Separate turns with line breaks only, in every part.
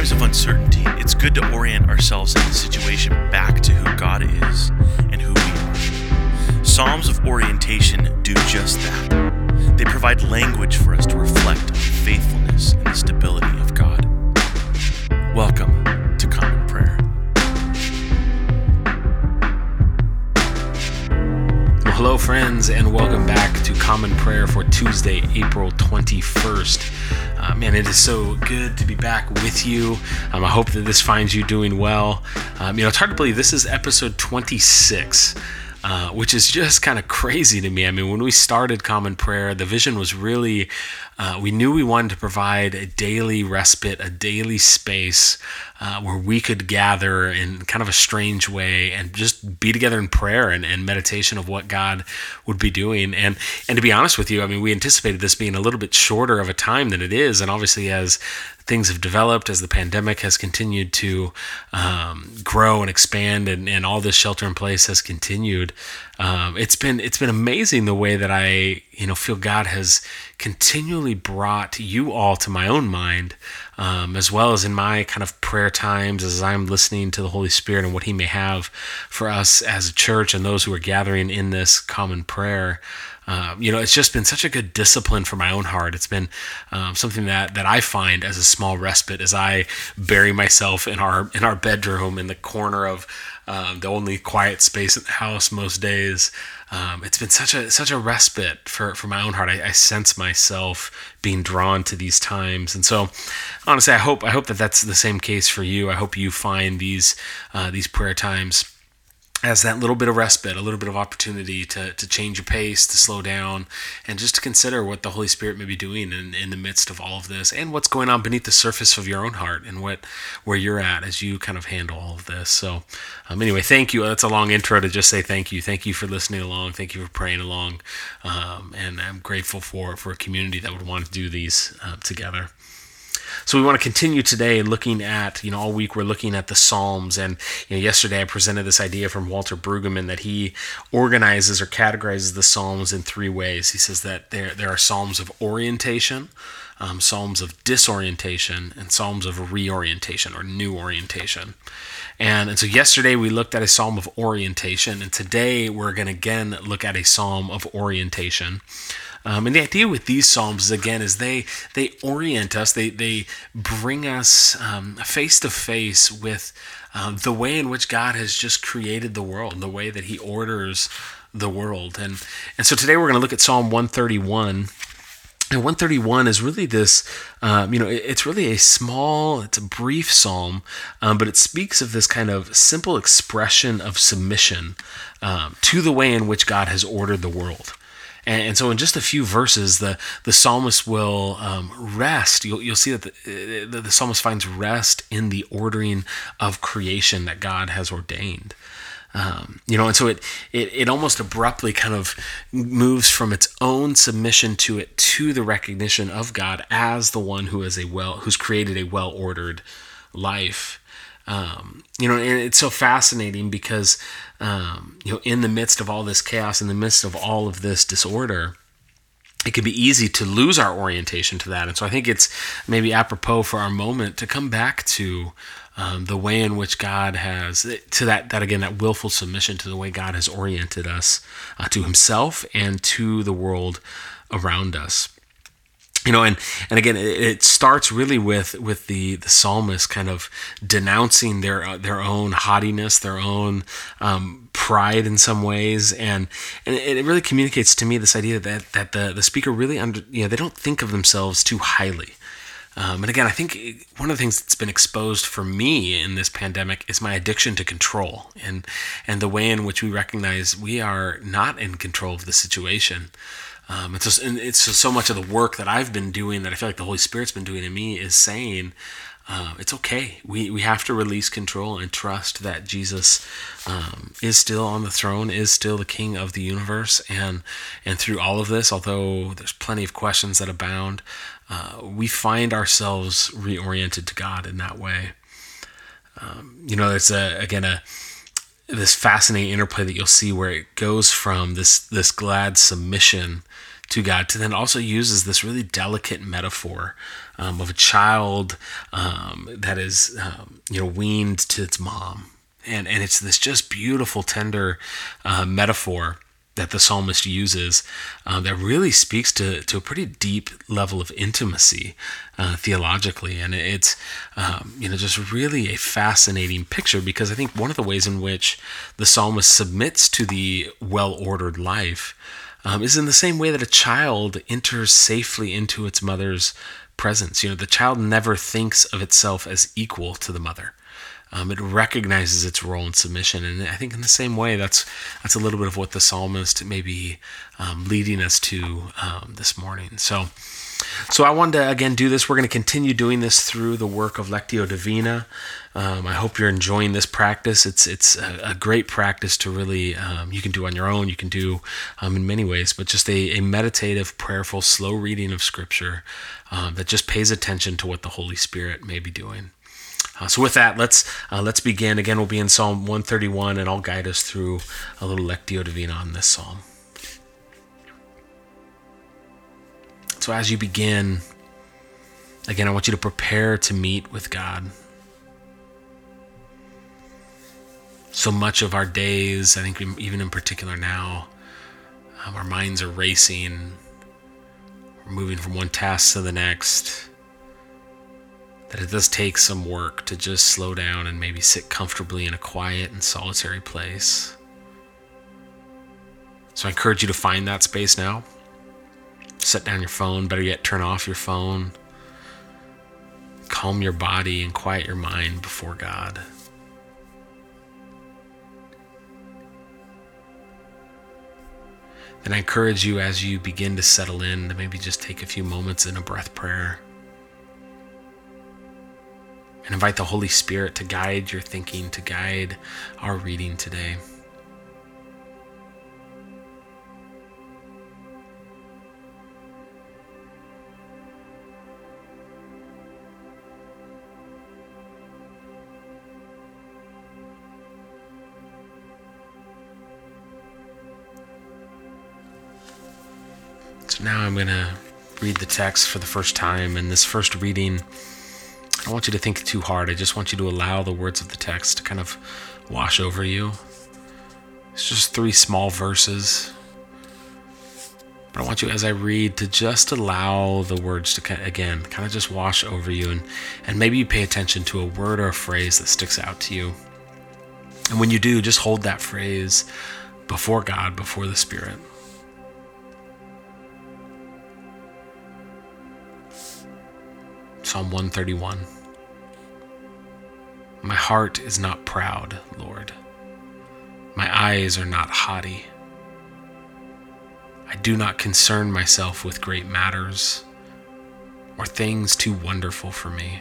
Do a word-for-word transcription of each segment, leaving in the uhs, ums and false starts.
times of uncertainty, it's good to orient ourselves in the situation back to who God is and who we are. Psalms of orientation do just that. They provide language for us to reflect on the faithfulness and the stability of God. Welcome to Common Prayer.
Well, hello, friends, and welcome back to Common Prayer for Tuesday, April twenty-first. Uh, man, it is so good to be back with you. Um, I hope that this finds you doing well. Um, you know, it's hard to believe this is episode twenty-six, uh, which is just kind of crazy to me. I mean, when we started Common Prayer, the vision was really, uh, we knew we wanted to provide a daily respite, a daily space uh, where we could gather in kind of a strange way and just be together in prayer and, and meditation of what God would be doing. And and to be honest with you, I mean, we anticipated this being a little bit shorter of a time than it is. And obviously, as things have developed, as the pandemic has continued to um, grow and expand, and, and all this shelter in place has continued, um, it's been it's been amazing the way that I you know feel God has continually brought you all to my own mind, um, as well as in my kind of prayer times as I'm listening to the Holy Spirit and what He may have for us as a church and those who are gathering in this common prayer. Uh, you know, it's just been such a good discipline for my own heart. It's been um, something that, that I find as a small respite as I bury myself in our in our bedroom in the corner of um, the only quiet space in the house most days. Um, it's been such a such a respite for, for my own heart. I, I sense myself being drawn to these times, and so honestly, I hope I hope that that's the same case for you. I hope you find these uh, these prayer times as that little bit of respite, a little bit of opportunity to to change your pace, to slow down, and just to consider what the Holy Spirit may be doing in, in the midst of all of this, and what's going on beneath the surface of your own heart, and what where you're at as you kind of handle all of this. So um, anyway, thank you. That's a long intro to just say thank you. Thank you for listening along. Thank you for praying along. Um, and I'm grateful for, for a community that would want to do these uh, together. So we want to continue today looking at, you know, all week we're looking at the Psalms. And you know, yesterday I presented this idea from Walter Brueggemann that he organizes or categorizes the Psalms in three ways. He says that there, there are Psalms of orientation, um, Psalms of disorientation, and Psalms of reorientation or new orientation. And, and so yesterday we looked at a Psalm of orientation, and today we're going to again look at a Psalm of orientation. Um, and the idea with these Psalms, again, is they they orient us, they they bring us um, face to face with uh, the way in which God has just created the world, the way that He orders the world. And, and so today we're going to look at Psalm one thirty-one. And one thirty-one is really this, um, you know, it's really a small, it's a brief psalm, um, but it speaks of this kind of simple expression of submission um, to the way in which God has ordered the world. And so in just a few verses, the, the psalmist will um, rest. You'll, you'll see that the, the, the psalmist finds rest in the ordering of creation that God has ordained. Um, you know, and so it, it it almost abruptly kind of moves from its own submission to it to the recognition of God as the one who is a well who's created a well-ordered life. Um, you know, and it's so fascinating because, um, you know, in the midst of all this chaos, in the midst of all of this disorder, it can be easy to lose our orientation to that. And so I think it's maybe apropos for our moment to come back to um, the way in which God has, to that, that again, that willful submission to the way God has oriented us uh, to Himself and to the world around us. You know, and, and again, it, it starts really with with the, the psalmist kind of denouncing their uh, their own haughtiness, their own um, pride in some ways, and and it, it really communicates to me this idea that that the, the speaker really under you know they don't think of themselves too highly. Um, and again, I think one of the things that's been exposed for me in this pandemic is my addiction to control, and and the way in which we recognize we are not in control of the situation. Um, it's just, and it's just so much of the work that I've been doing that I feel like the Holy Spirit's been doing in me is saying, uh, it's okay. We we have to release control and trust that Jesus um, is still on the throne, is still the King of the universe, and and through all of this, although there's plenty of questions that abound, uh, we find ourselves reoriented to God in that way. Um, you know, there's a again a this fascinating interplay that you'll see where it goes from this this glad submission to God, to then also uses this really delicate metaphor um, of a child um, that is, um, you know, weaned to its mom. And, and it's this just beautiful, tender uh, metaphor that the psalmist uses uh, that really speaks to, to a pretty deep level of intimacy uh, theologically. And it's, um, you know, just really a fascinating picture, because I think one of the ways in which the psalmist submits to the well-ordered life um, is in the same way that a child enters safely into its mother's presence. You know, the child never thinks of itself as equal to the mother. Um, it recognizes its role in submission, and I think in the same way, that's that's a little bit of what the psalmist may be um, leading us to um, this morning. So, so I wanted to again do this. We're going to continue doing this through the work of Lectio Divina. Um, I hope you're enjoying this practice. It's it's a, a great practice to really um, you can do on your own. You can do um, in many ways, but just a, a meditative, prayerful, slow reading of Scripture um, that just pays attention to what the Holy Spirit may be doing. Uh, so with that, let's uh, let's begin. Again, we'll be in Psalm one thirty-one, and I'll guide us through a little Lectio Divina on this psalm. So as you begin, again, I want you to prepare to meet with God. So much of our days, I think even in particular now, um, our minds are racing. We're moving from one task to the next. That it does take some work to just slow down and maybe sit comfortably in a quiet and solitary place. So I encourage you to find that space now. Set down your phone, better yet, turn off your phone. Calm your body and quiet your mind before God. Then I encourage you, as you begin to settle in, to maybe just take a few moments in a breath prayer. And invite the Holy Spirit to guide your thinking, to guide our reading today. So now I'm going to read the text for the first time. And this first reading, I don't want you to think too hard. I just want you to allow the words of the text to kind of wash over you. It's just three small verses. But I want you, as I read, to just allow the words to, again, kind of just wash over you. And, and maybe you pay attention to a word or a phrase that sticks out to you. And when you do, just hold that phrase before God, before the Spirit. Psalm one thirty-one. My heart is not proud, Lord. My eyes are not haughty. I do not concern myself with great matters or things too wonderful for me.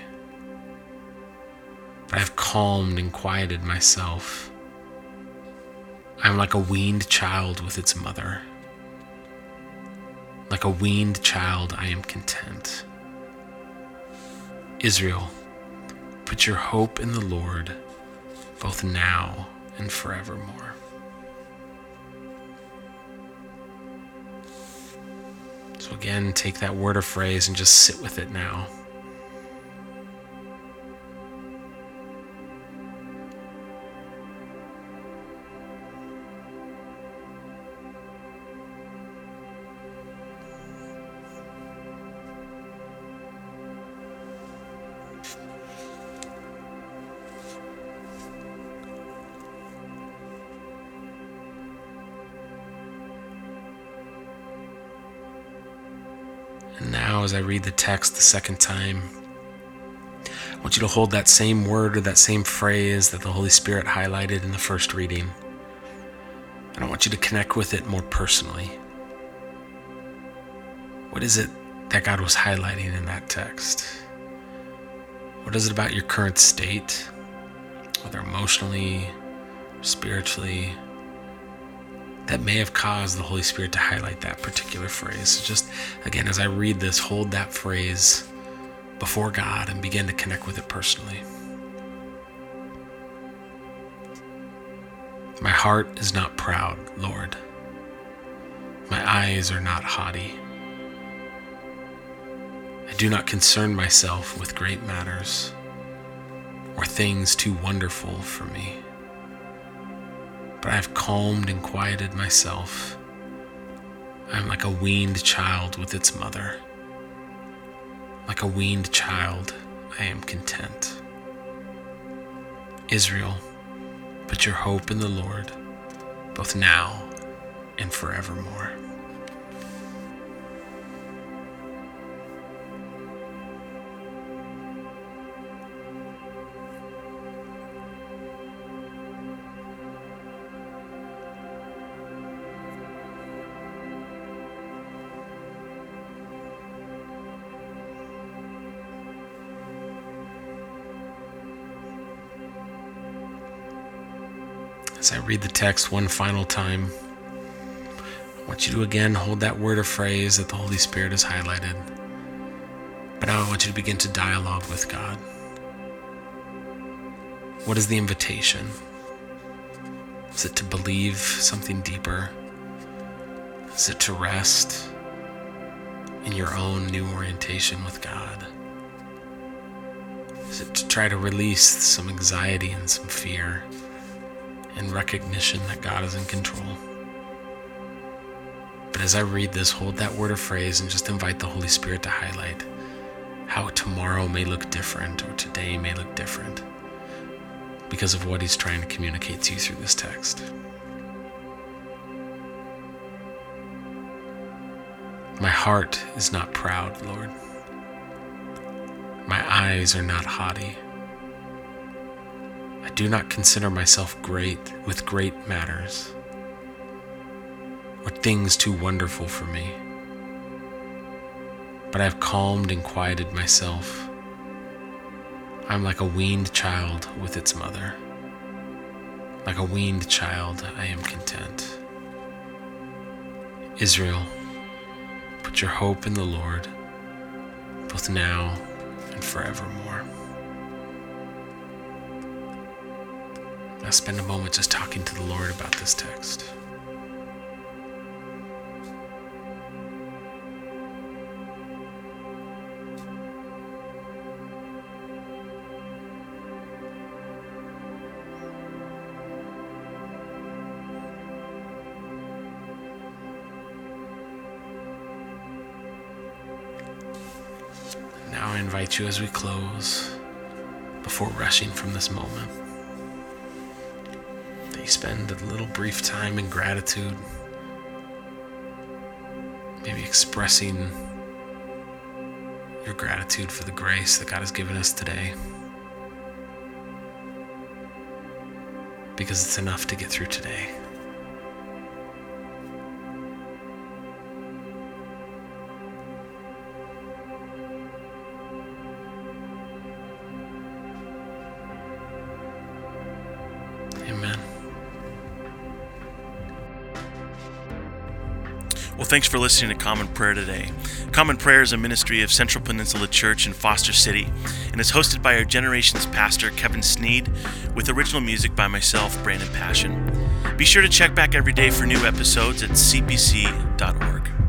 But I have calmed and quieted myself. I am like a weaned child with its mother. Like a weaned child, I am content. Israel, put your hope in the Lord, both now and forevermore. So again, take that word or phrase and just sit with it now. And now, as I read the text the second time, I want you to hold that same word or that same phrase that the Holy Spirit highlighted in the first reading. And I want you to connect with it more personally. What is it that God was highlighting in that text? What is it about your current state, whether emotionally, spiritually, that may have caused the Holy Spirit to highlight that particular phrase? So just, again, as I read this, hold that phrase before God and begin to connect with it personally. My heart is not proud, Lord. My eyes are not haughty. do not concern myself with great matters or things too wonderful for me, but I have calmed and quieted myself. I am like a weaned child with its mother. Like a weaned child, I am content. Israel, put your hope in the Lord, both now and forevermore. As I read the text one final time, I want you to again hold that word or phrase that the Holy Spirit has highlighted. But now I want you to begin to dialogue with God. What is the invitation? Is it to believe something deeper? Is it to rest in your own new orientation with God? Is it to try to release some anxiety and some fear and recognition that God is in control? But as I read this, hold that word or phrase and just invite the Holy Spirit to highlight how tomorrow may look different or today may look different because of what He's trying to communicate to you through this text. My heart is not proud, Lord. My eyes are not haughty. I do not consider myself great with great matters or things too wonderful for me, but I have calmed and quieted myself. I am like a weaned child with its mother. Like a weaned child, I am content. Israel, put your hope in the Lord, both now and forevermore. Now spend a moment just talking to the Lord about this text. Now I invite you as we close, before rushing from this moment, that you spend a little brief time in gratitude, maybe expressing your gratitude for the grace that God has given us today, because it's enough to get through today. Amen.
Well, thanks for listening to Common Prayer today. Common Prayer is a ministry of Central Peninsula Church in Foster City and is hosted by our Generations pastor, Kevin Sneed, with original music by myself, Brandon Passion. Be sure to check back every day for new episodes at c p c dot org.